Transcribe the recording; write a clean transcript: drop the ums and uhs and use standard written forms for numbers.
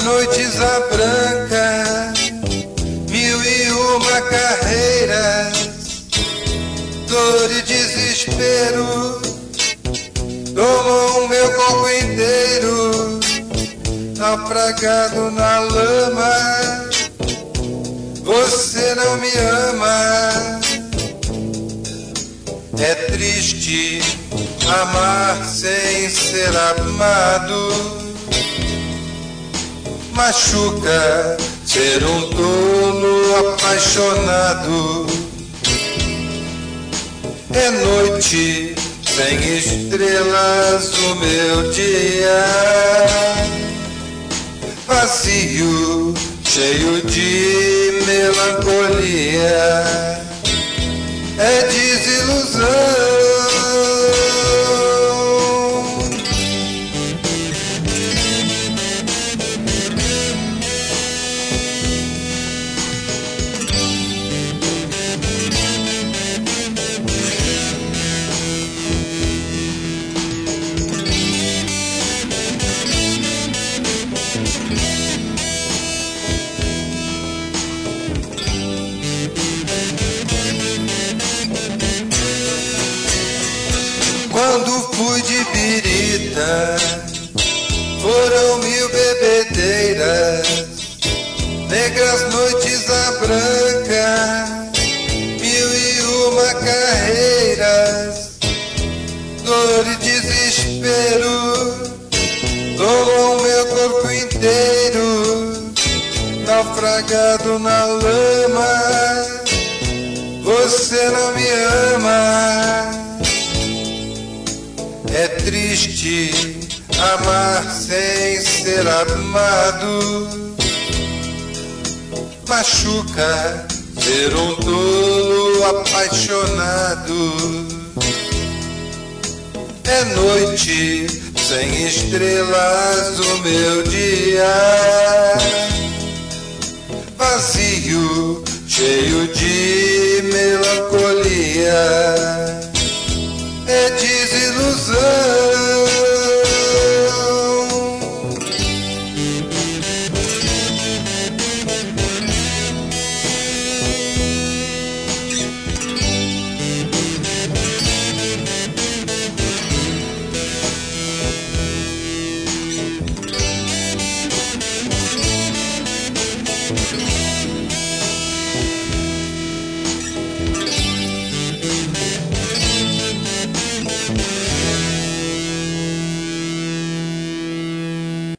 noites a branca, 1001 carreiras, dor e desespero tomam o meu corpo inteiro, naufragado na lama. Você não me ama. É triste amar sem ser amado. Machuca ser um tolo apaixonado. É noite sem estrelas o meu dia, vazio, cheio de melancolia. É desilusão. Quando fui de birita, foram 1000 bebedeiras, negras noites a branca, 1001 carreiras, dor e desespero tomam meu corpo inteiro, naufragado na lama. Você não me ama. É triste amar sem ser amado. Machuca ser um tolo apaixonado. É noite sem estrelas o meu dia, vazio, cheio de melancolia. É desilusão.